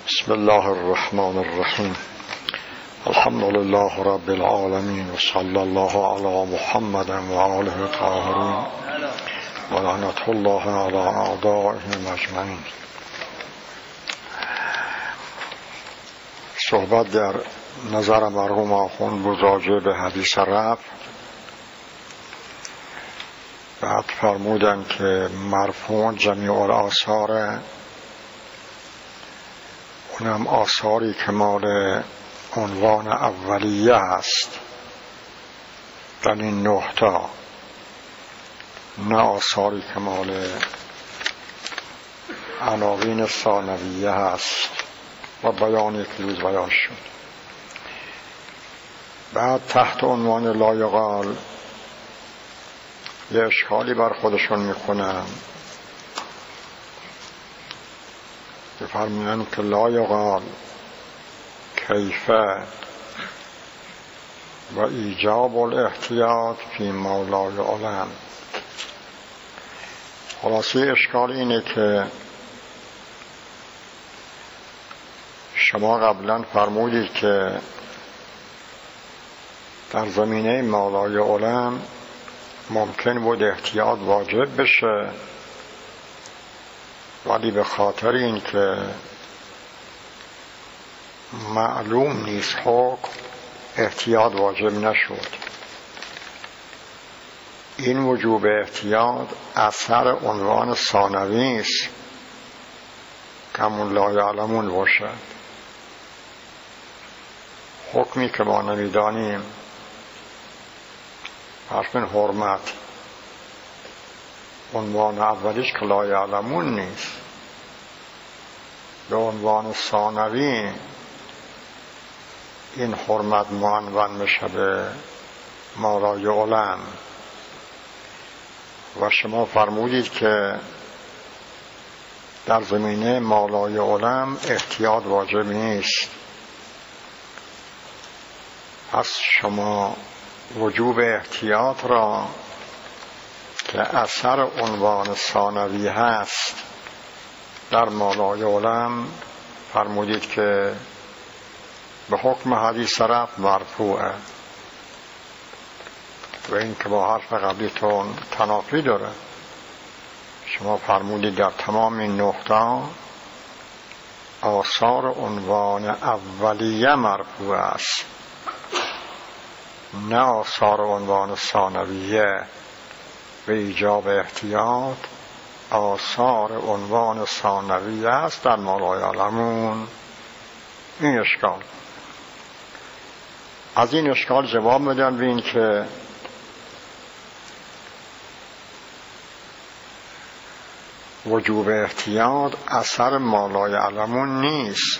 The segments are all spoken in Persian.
بسم الله الرحمن الرحیم. الحمد لله رب العالمین و صلی الله علی محمد و آله الطاهرین و لعنت الله علی اعدائهم اجمعین. صحبت در نظر مرحوم آخوند بود راجع به حدیث رفع. بعد فرمودن که مرفوع جمیع الآثار، اونم آثاری که مال عنوان اولیه هست در این نقطه، نه آثاری که مال عناوین ثانویه هست و بیانی که روز بیان شد. بعد تحت عنوان لا یقال یه اشکالی بر خودشون میکنن، فرمودن که لا یقال کیفه و ایجاب الاحتیاط فی ما لا یعلم. خلاصه اشکال اینه که شما قبلا فرمودید که در زمینه ما لا یعلم ممکن بود احتیاط واجب بشه، ولی به خاطر این که معلوم نیست حکم، احتیاط واجب نشد. این وجوب احتیاط اثر عنوان ثانوی است که همون لا یعلمون باشد. حکمی که ما نمیدانیم، حرف حرمت، عنوان اولیش که لا یعلمون نیست، به عنوان ثانوی این حرمت معنون میشه به ما لا یعلم. و شما فرمودید که در زمینه ما لا یعلم احتیاط واجب نیست. پس شما وجوب احتیاط را که اثر عنوان ثانوی هست در ما لا یعلم فرمودید که به حکم حدیث رفع مرفوعه، و این که با حرف قبلیتون تنافی داره. شما فرمودید در تمام این نقطه آثار عنوان اولیه مرفوع است، نه آثار عنوان ثانویه. به ایجاب احتیاط آثار عنوان ثانویه است در ما لا یعلمون. این اشکال، از این اشکال جواب میدن به این که وجوب احتیاط اثر ما لا یعلمون نیست.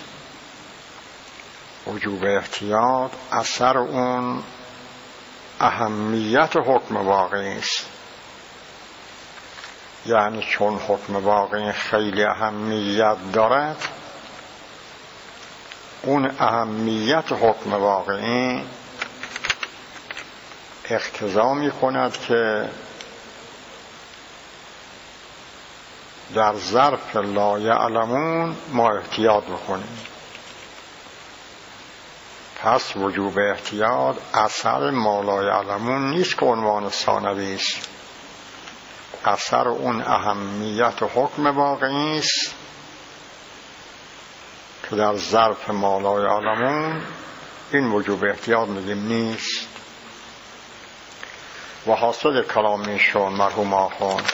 وجوب احتیاط اثر اون اهمیت حکم واقعی است. یعنی چون حکم واقعی خیلی اهمیت دارد، اون اهمیت حکم واقعی اقتضا می کند که در ظرف لا یعلمون ما احتیاط بکنیم. پس وجوب احتیاط اثر ما لا یعلمون نیست که عنوان ثانوی است، اثر اون اهمیت حکم واقعی است که در ظرف ما لا یعلمون این وجوب احتیاط میگیم نیست. و حاصل کلامیشون مرحوم آخوند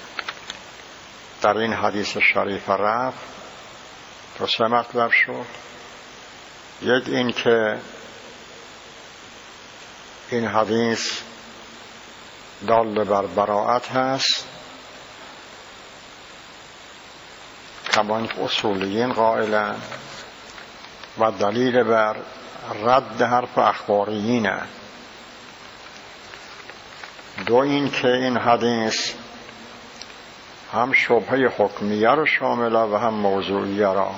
در این حدیث شریف رفع تو سه مطلب شد. یک این که این حدیث دال بر براءت هست، کما اینکه اصولیین قائلن، و دلیل بر رد حرف اخباریینه. دو این که این حدیث هم شبهه حکمیه را شامله و هم موضوعیه را،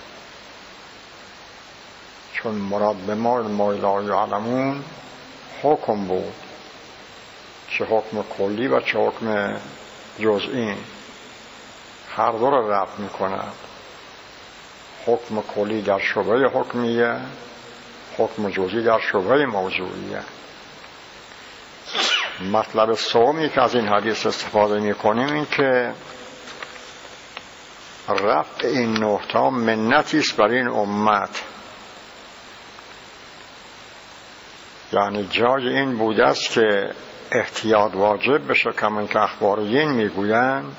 چون مراد به ما لا یعلمون حکم بود، چه حکم کلی و چه حکم جزئی، هر دو را رفع می کند. حکم کلی در شبهه حکمیه، حکم جزئی در شبهه موضوعیه. مطلب سومی که از این حدیث استفاده می کنیم این که رفع این نهتا منتی است بر این امت، یعنی جای این بوده است که احتیاط واجب بشه، کما که اخباریین میگویند،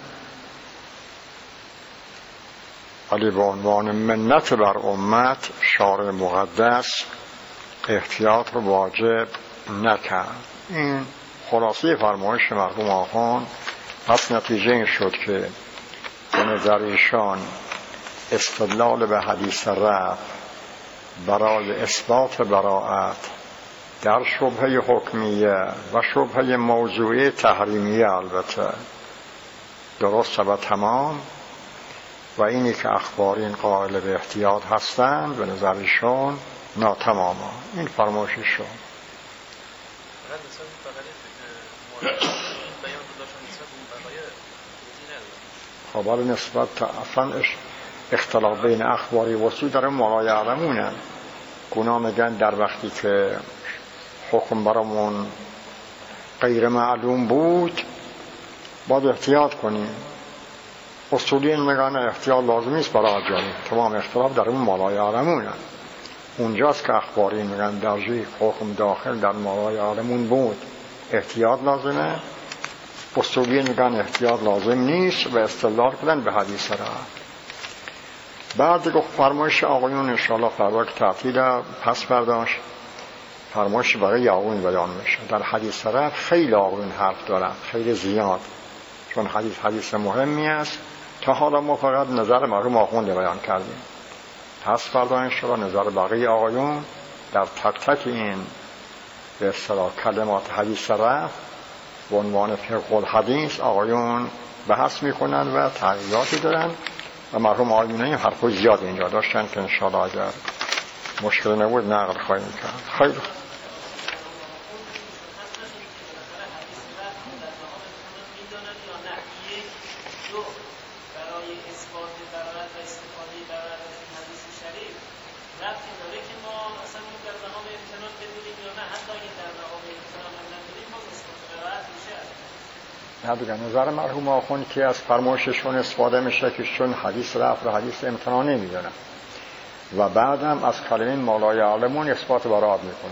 ولی به عنوان منت بر امت شارع مقدس احتیاط رو واجب نکرد. این خلاصه فرمایش مرحوم آخوند. پس نتیجه این شد که به نظر ایشان استدلال به حدیث رفع برای اثبات براءت در شبهه حکمیه و شبهه موضوعی تحریمیه البته درست و تمام، و اینی که اخبارین قائل به احتیاط هستند به نظر ایشان ناتماما. این فرمایشی شد. خبر نسبت اصلا اختلاف بین اخباری وسیع در ما لا یعلمونه. گناه میگن در وقتی که حکم برامون غیر معلوم بود باید احتیاط کنیم. اصولیین میگن احتیاط لازم نیست برای اجانی. تمام اختلاف در اون ما لا یعلمونه. اونجاست که اخباری میگن در جای حکم داخل در ما لا یعلمون بود احتیاط لازمه. اصولیین میگن احتیاط لازم نیست و استدلال کردن به حدیث رفع. بعد گفت فرمایش آقایون انشاءالله فردا که تعطیل پس برداشت فرمایش برای آقایون بیان میشه. در حدیث رفع خیلی آقایون حرف دارن، خیلی زیاد، چون حدیث مهمی است. تا حالا ما فقط نظر مرحوم آخوند بیان کردیم. پس فردا انشاءالله نظر بقیه آقایون در تک تک این به اصطلاح کلمات حدیث رفع به عنوان فقه الحدیث آقایون بحث میکنن و تغییراتی دارن و مرحوم آقایون این حرفای زیاد اینجا داشتن که انشاءالله اگر مشکل نبود نقل خواهیم کرد. خیلی دیگه نظر مرحوم آخوند که از فرمایششون استفاده میشه که چون حدیث رفع و حدیث امتناع نمیدونن و بعدم از کلمه ما لا یعلمون اثبات براءت میکنه.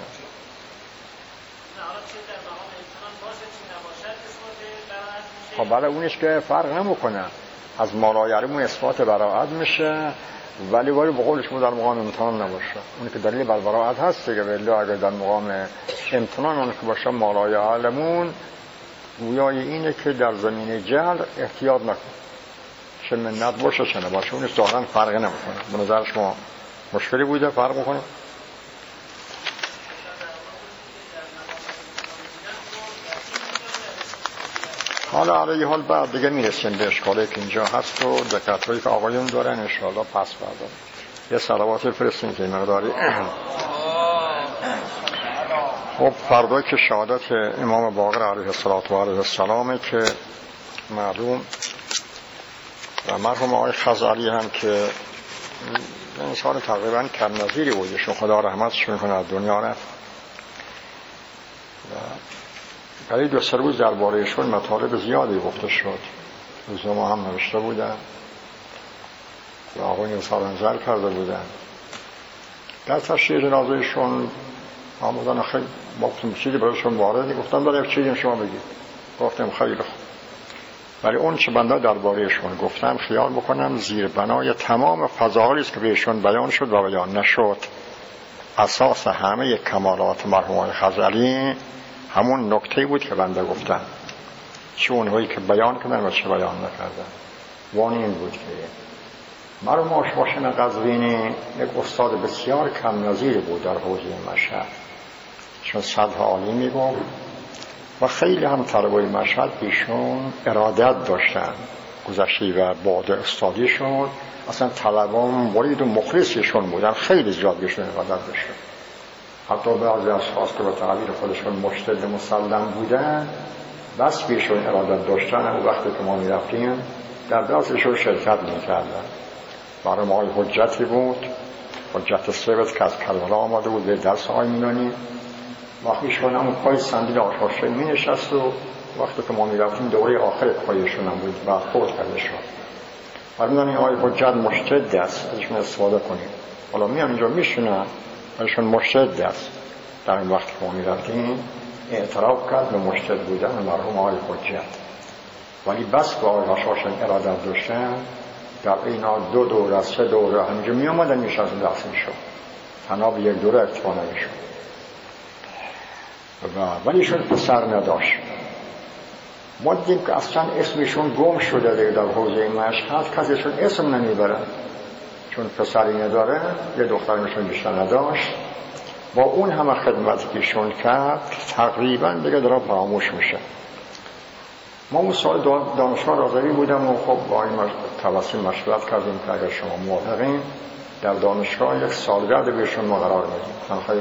خب بله اونش که فرق نمیکنه، از ما لا یعلمون اثبات براءت میشه ولی به قولش در مقام امتنان نباشه. اون که دلیل بر براءت هست دیگه، ولی اگر در مقام امتنان اون که باشه ما لا یعلمون گویای اینه که در زمینه جهل احتیاط نکن، چه منت باشه چه نباشه، اونش ظاهرا فرق نمیکنه. به نظر شما مشکلی بوده فرق میکنه؟ حالا علیه حال بعد دیگه میرسیم به اشکالی که اینجا هست و دقت‌هایی که آقایون دارن انشاءالله پس برداریم. یه صلوات فرستیم که مقداری. خب فردا که شهادت امام باقر علیه السلام که معلوم و مرحوم آقای خزعلی هم که انسان تقریبا کم نظیری بودشون، خدا رحمتش میکنه، از دنیا رفت و برای 2-3 روز دربارهشون مطالب زیادی گفته شد. روزنامه هم نوشته بودن و آقای اظهار نظر کرده بودن. در تشریح جنازهشون آمدن خیلی وقتی چیزی برایشون واردی گفتم برای چیزی شما بگید. گفتم خیلی خوب، ولی اون چه بنده دربارهشون گفتم خیال بکنم زیر بنای تمام فضائلی است که بهشون بیان شد و بیان نشد. اساس همه کمالات مرحوم خزعلی همون نکته بود که بنده گفتم، چه اونهایی که بیان کردن و چه بیان نکردن. وانی این بود که مرحوم آشباشن قزوینی یک استاد بسیار کم نظیر بود در حوزه مشهد، چون سطح عالی میگفت و خیلی هم طلبای مشهد ایشون ارادت داشتن. گذشته و بعد استادیشون اصلا طلبان ورید و مخلصیشون بودن، خیلی زیاد بهشون ارادت داشتن. حتی بعضی اشخاص که به تعبیر خودشون مجتهد مسلم بودن بس بهشون ارادت داشتن. وقتی که ما میرفتیم در درسشون شرکت میکردن برای ما حجتی بود، حجت ثابت که از کربلا آمده بود به درس آقای میلانی. وقتی ایشون همون پای صندلی آشپزخونه می نشست و وقتی که ما می رفتیم دوره آخر پایشون هم بود و فوت کرده شد. فرمودن این آقای حجت مجتهد است، ازشون استفاده کنیم. حالا میان اینجا میشونن، ازشون مجتهد است. در این وقت که ما می رفتیم اعتراف کرد به مجتهد بودن مرحوم آقای حجت. ولی بس که آقای هاشاشن ارادت داشتن، در اینا 2 دوره 3 دوره همینجا می آمدن میشه از این درس می شد، تنها به 1 دوره اکتفا نمی شد. ولی ایشون پسر نداشت. ما دیدیم که اصلا اسمشون گم شده دیگه در حوزه مشهد، کسیشون اسم نمیبره چون پسری نداره، یه دخترشون بیشتر نداشت. با اون همه خدمتی که ایشون کرد تقریبا دیگه داره فراموش میشه. ما اون سال دانشگاه رازوی بودم و خب با این توسط مشورت کردیم که اگر شما موافقین در دانشگاه 1 سالگرد بهشون ما قرار میدیم. خیلی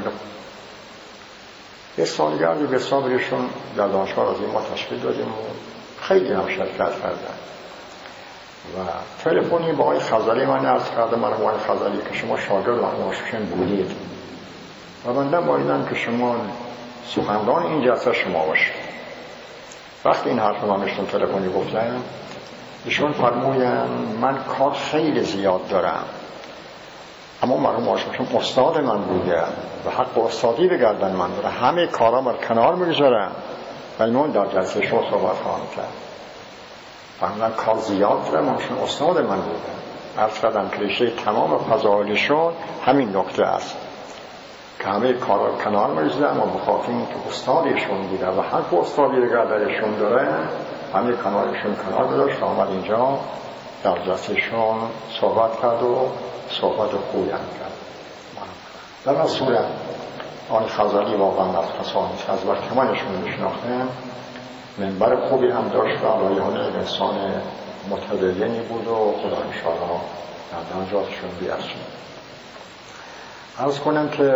یه سالگردی به صابرشون در دانشگاه رازوی ما تشکیل دادیم و خیلی هم شرکت کردن. و تلفنی با آقای خزالی من عرض کردم، من آقای خزالی که شما شاگرد آقای بودید و بنده بایدم که شما سخنران این جلسه شما باشید. وقتی این حرف من بهشون تلفنی گفتم، ایشون فرمودن من کار خیلی زیاد دارم، اما مرحوم آشوشون استاد من بوده و حق استادی به گردن من داره، همه کارا من کنار میگذارم و اینون در جلسه شما صحبت خواهم کرد. فرمودن کار زیاد دارم، منشون استاد من بوده. عرض کردم که ریشه تمام فضایلشون همین نکته است که همه کارا کنار میگذارم و بخاطر اینکه استادشون بوده و حق استادی به گردنشون داره، همه کنارشون کنار گذاشت. آمد اینجا در جلسهشون صحبت کرد و صحبت خوبی هم کرد. در از صورت آن خزالی واقعا از کسانی که از وقت همانشون میشناختن منبر خوبی هم داشت و علایهانه انسان متدینی بود و خدا انشاءالله در درجاتشون بیرسون. عرض کنم که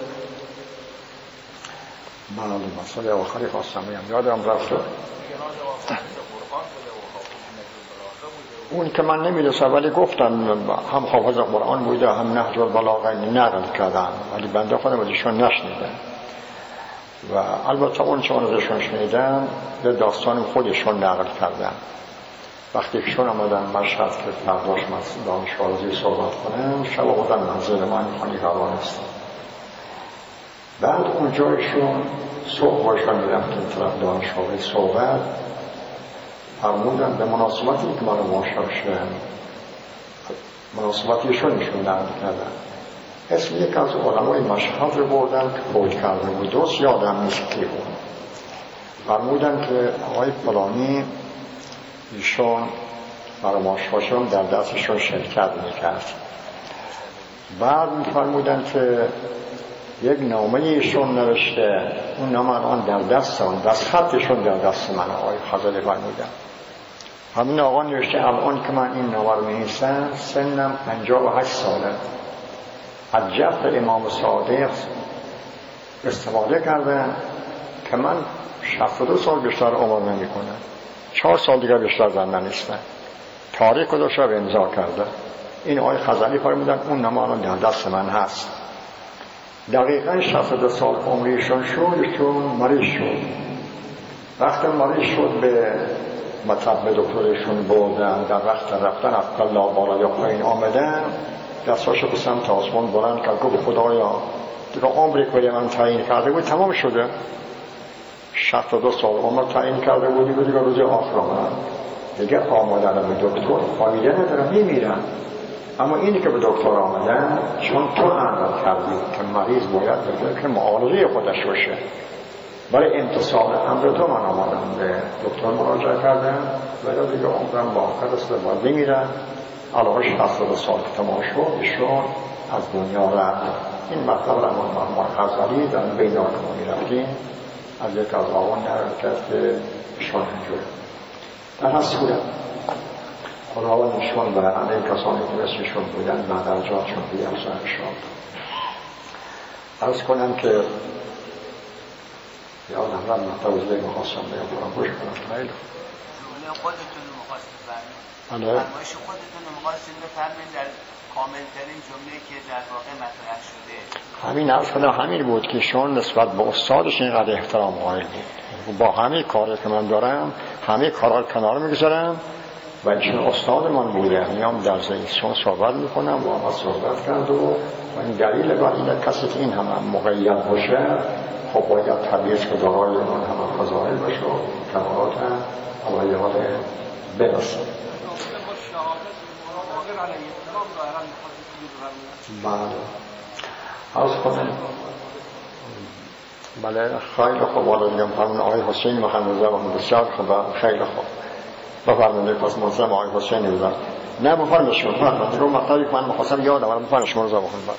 مسئله آخری خواستم بگم، یادم رفت اون که من نمیدونم، ولی گفتن هم حافظ قرآن بوده هم نهج البلاغه نقل کردن، ولی بنده خودم ازشون نشنیدم. و البته اون چون ازشون شنیدم یه داستان خودشون نقل کردن. وقتی که شون آمدن مشهد که فرداش دانشگاه رازوی صحبت کنم، شب بودن منزل من خانی روان هستم. بعد اونجایشون صبح باشن میرفتیم طرف دانشگاه صحبت، فرمودن به مناسبتی که من رو معاشر شدن، مناسبتیشون نقل کردن. اسم یک از علمای مشهد رو بردن که فوت کرده بود، درست یادم نیست کی بود. فرمودن که آقای فلانی ایشون فرماشهاشون در دستشون شرکت میکرد. بعد میفرمودن که یک نامه ایشون نوشته، اون نامه الان در دستم، دست خطشون در دست من آقای خزالی فرمودن. همین آقا نوشته الان که من این نامه رو می‌نویسم سنم 58 ساله. از جفت امام صادق استفاده کردن که من 62 سال بیشتر عمر نمی‌کنم. 4 سال دیگر بیشتر زنده نیستم. تاریخ خودش رو امضا کرده. این آقای خزالی فرمودن اون نامه الان در دست من هست. دقیقاً 62 سال عمریشون شد، چون مریض شد. وقتی مریض شد به مطب دکترشون بردن، در وقت رفتن افقالله بالا یا پایین آمدن، دستاشو به سمت آسمان بلند کرد، گفت خدایا دیگه عمری که من تعیین کرده بود تمام شده. 62 سال عمر تعیین کرده بودی و دیگه روز آخر آمد، دیگه آمدن به دکتر فایده نداره، میمیرن. اما اینی که به دکتر آمدن چون تو عمل کردی که مریض باید بگه که معالجه خودش باشه، برای امتصال امر تو من آمدم به دکتر مراجعه کردم و دیگه عمرم با قدست باید بمیرن. علاوه 62 سال که تمام شد ایشون از دنیا رفت. این مطلب را ما خزالی در بینا که ما میرفتیم از یک از آقان نرد کرد که ایشون اینجور در هر صورت خداوند ایشون و همه کسانی که مثلشون بودن و درجاتشون بیفزن شد. عرض کنم که یادم رم توضیح میخواستم بگم فراموش کنم. خیلی خودتون رو میخواست بفرمایید، فرمایش خودتون رو میخواستید بفرمایید در کاملترین جمله که در واقع مطرح شده؟ همین عرض کنم همین بود که شون نسبت به استادش اینقدر احترام قائل بود. با همه کاری که من دارم همه کارها رو کنار میگذارم و ایشون استاد من بوده. میام در ایشون صحبت میکنم و ما صحبت کرد و این دلیل بر این کسی که این همه مقید باشه خب باید طبیعت که دارای اون همه فضائل باشه و کمالات هم علایهات برسه. عرض کنم بله خیلی خوب. والا دیگم فرمون آقای حسین محمد زبان بسیار خوب، خیلی خوب. بفرمونید پس منظم آقای حسین بزن. نه بفرمونید شما رو مطلبی که من مخواستم یادم بفرمونید شما رو زبان